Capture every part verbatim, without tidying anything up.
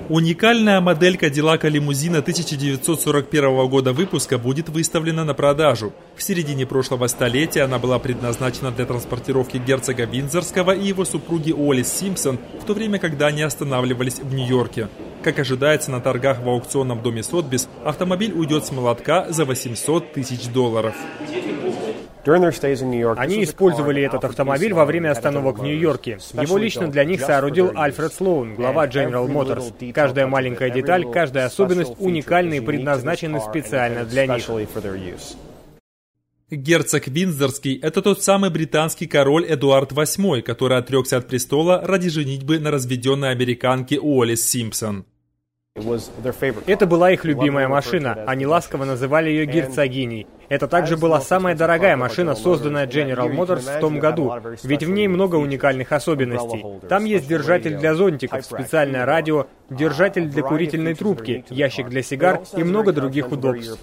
Уникальная модель Кадиллака лимузина тысяча девятьсот сорок первого года выпуска будет выставлена на продажу. В середине прошлого столетия она была предназначена для транспортировки герцога Виндзорского и его супруги Олис Симпсон, в то время, когда они останавливались в Нью-Йорке. Как ожидается на торгах в аукционном доме Сотбис, автомобиль уйдет с молотка за восемьсот тысяч долларов. Они использовали этот автомобиль во время остановок в Нью-Йорке. Его лично для них соорудил Альфред Слоун, глава General Motors. Каждая маленькая деталь, каждая особенность уникальны и предназначены специально для них. Герцог Виндзорский – это тот самый британский король Эдуард восьмой, который отрекся от престола ради женитьбы на разведенной американке Уоллес Симпсон. Это была их любимая машина, они ласково называли ее герцогиней. Это также была самая дорогая машина, созданная General Motors в том году, ведь в ней много уникальных особенностей. Там есть держатель для зонтиков, специальное радио, держатель для курительной трубки, ящик для сигар и много других удобств.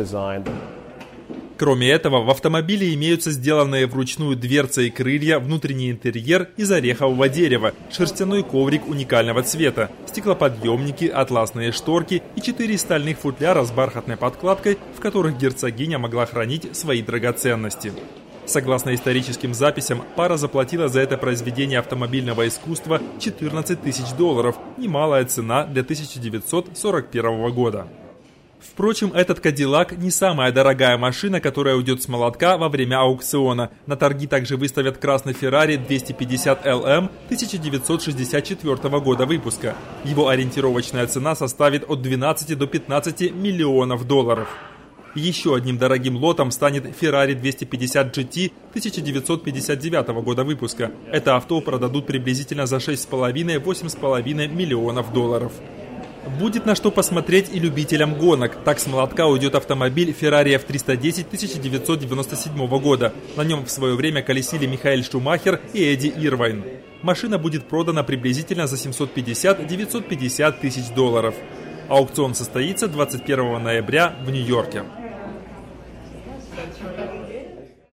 Кроме этого, в автомобиле имеются сделанные вручную дверцы и крылья, внутренний интерьер из орехового дерева, шерстяной коврик уникального цвета, стеклоподъемники, атласные шторки и четыре стальных футляра с бархатной подкладкой, в которых герцогиня могла хранить свои драгоценности. Согласно историческим записям, пара заплатила за это произведение автомобильного искусства четырнадцать тысяч долларов, немалая цена для тысяча девятьсот сорок первого года. Впрочем, этот Кадиллак не самая дорогая машина, которая уйдет с молотка во время аукциона. На торги также выставят красный Феррари двести пятьдесят эл эм тысяча девятьсот шестьдесят четвёртого года выпуска. Его ориентировочная цена составит от двенадцати до пятнадцати миллионов долларов. Еще одним дорогим лотом станет Ferrari двести пятьдесят джи ти тысяча девятьсот пятьдесят девятого года выпуска. Это авто продадут приблизительно за шесть с половиной — восемь с половиной миллионов долларов. Будет на что посмотреть и любителям гонок. Так с молотка уйдет автомобиль Ferrari эф триста десять тысяча девятьсот девяносто седьмого года. На нем в свое время колесили Михаэль Шумахер и Эдди Ирвайн. Машина будет продана приблизительно за семьсот пятьдесят — девятьсот пятьдесят тысяч долларов. Аукцион состоится двадцать первого ноября в Нью-Йорке.